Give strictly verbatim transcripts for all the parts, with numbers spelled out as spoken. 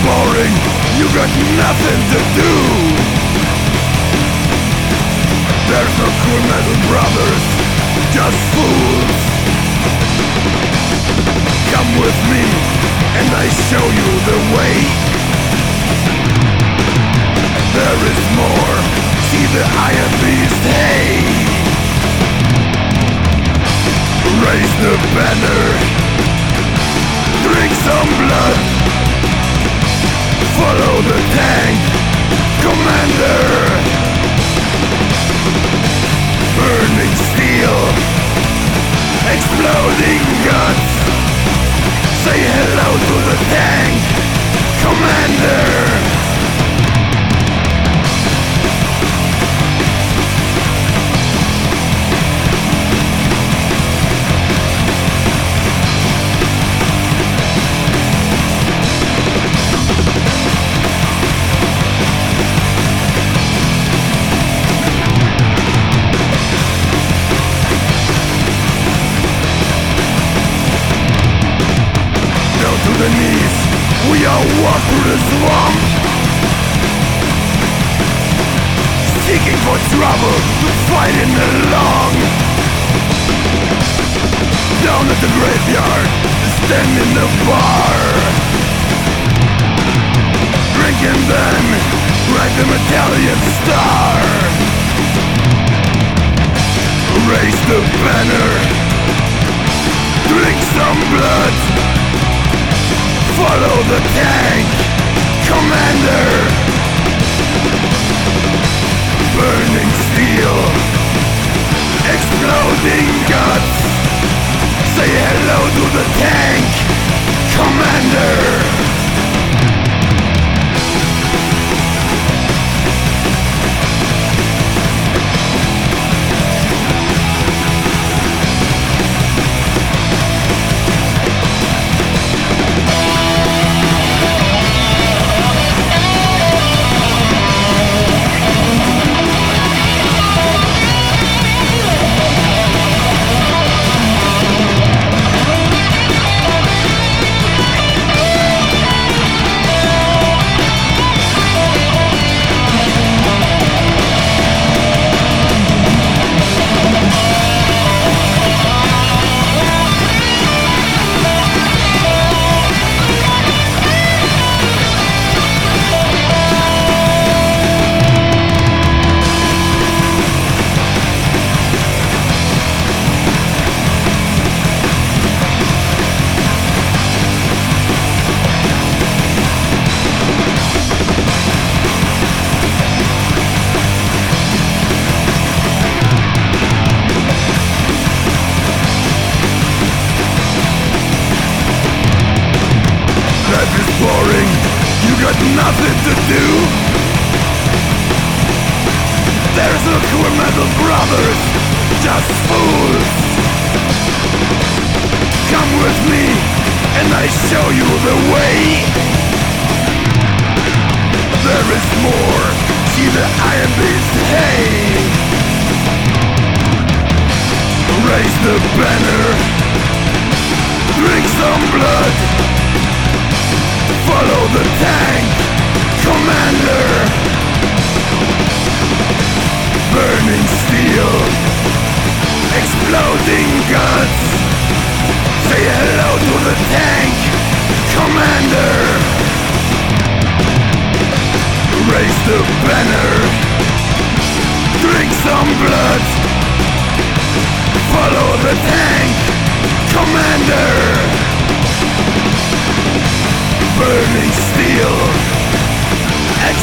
boring, you got nothing to do. There's no cool metal brothers, just fools. Come with me, and I show you the way. There is more, see the iron beast, hey. Raise the banner, drink some blood, follow the tank, commander. Burning steel, exploding guts, say hello to the tank, commander. To the knees, we all walk through the swamp, seeking for trouble, fighting along. Down at the graveyard, stand in the bar, drinking then, write the medallion star. Raise the banner, drink some blood, follow the tank, commander. Burning steel, exploding guts, say hello to the tank, commander. Boring, you got nothing to do. There's no cool metal brothers, just fools. Come with me, and I show you the way. There is more, see the iron beast, hey. Raise the banner, drink some blood, follow the tank, commander. Burning steel, exploding guts, say hello to the tank, commander. Raise the banner, drink some blood, follow the tank, commander. Burning steel,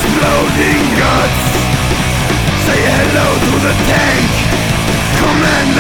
exploding guts, say hello to the tank, commander.